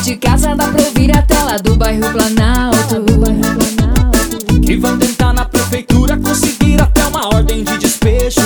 de casa dá pra ouvir a tela do bairro Planalto. Que vão tentar na prefeitura conseguir até uma ordem de despejo.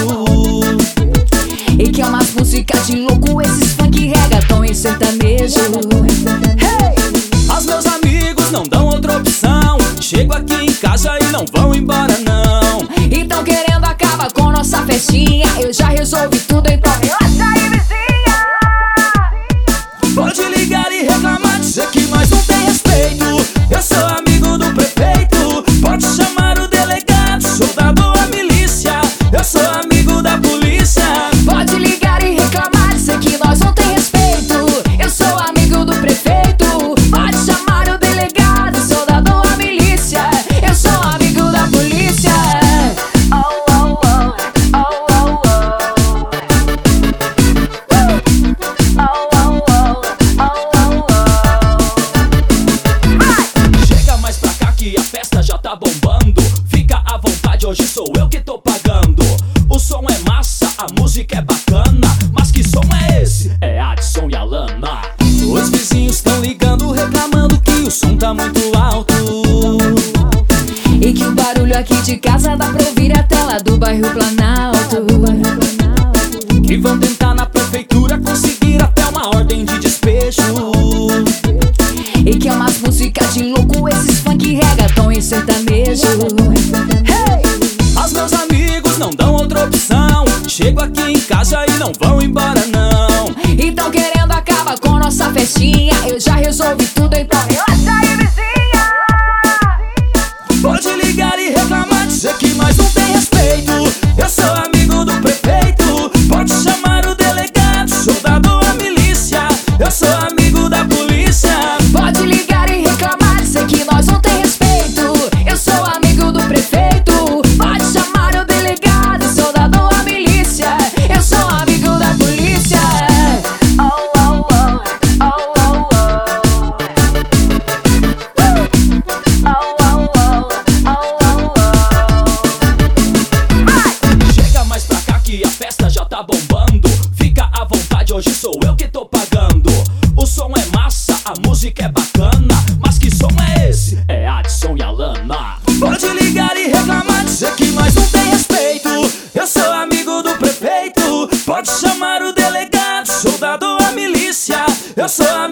E que é umas músicas de louco, esses funk, reggaeton e sertanejo. Hey! Os meus amigos não dão outra opção. Chego aqui em casa e não vão embora não. Então querendo acabar com nossa festinha, eu já resolvi tudo, então relaxa aí, vizinha. Pode ligar e reclamar, dizer que nós não tem respeito. Eu sou amigo do prefeito. Pode chamar o delegado, soldado ou a milícia. Eu sou amigo da polícia. Pode ligar e reclamar, dizer que nós não tem respeito. Eu sou amigo do prefeito. Pode chamar o delegado, soldado ou a milícia. Eu sou amigo da polícia. Oh, oh, oh, oh, oh, oh. Oh, oh, oh, oh, oh. Chega mais pra cá que a festa já tá bombando. Fica à vontade, hoje sou eu que tô pagando. O som é massa, a música é bacana. Mas que som é esse? É Adson e Alana. Os vizinhos tão ligando, reclamando que o som tá muito alto. E que o barulho aqui de casa dá pra ouvir a tela do bairro Planalto. Que vão tentar na prefeitura conseguir até uma ordem de despejo. E que é umas músicas de louco, esses funk, reggaeton e sertanejo. Hey! Os meus amigos não dão outra opção. Chego aqui em casa e não vão embora não. Então querendo acabar com nossa festinha, eu já resolvi tudo, então relaxa aí, vizinha. Pode ligar e reclamar, dizer que nós não tem respeito. Eu sou amigo do prefeito. Pode chamar o delegado, soldado ou a milícia. Eu sou amigo da polícia. Pode ligar e reclamar, dizer que nós não tem respeito. Eu sou amigo do prefeito. Pode chamar o delegado, soldado ou a milícia. Eu sou amigo da polícia. Oh, oh, oh, oh, oh, oh. Oh, oh, oh, oh, oh. Chega mais pra cá que a festa já tá bombando. Fica à vontade, hoje sou eu que tô pagando. O som é massa, a música é bacana. Mas que som é esse? É Adson e Alana. Pode ligar e reclamar, dizer que nós não tem respeito. Eu sou amigo do prefeito. Pode chamar o delegado, soldado ou a milícia. Eu sou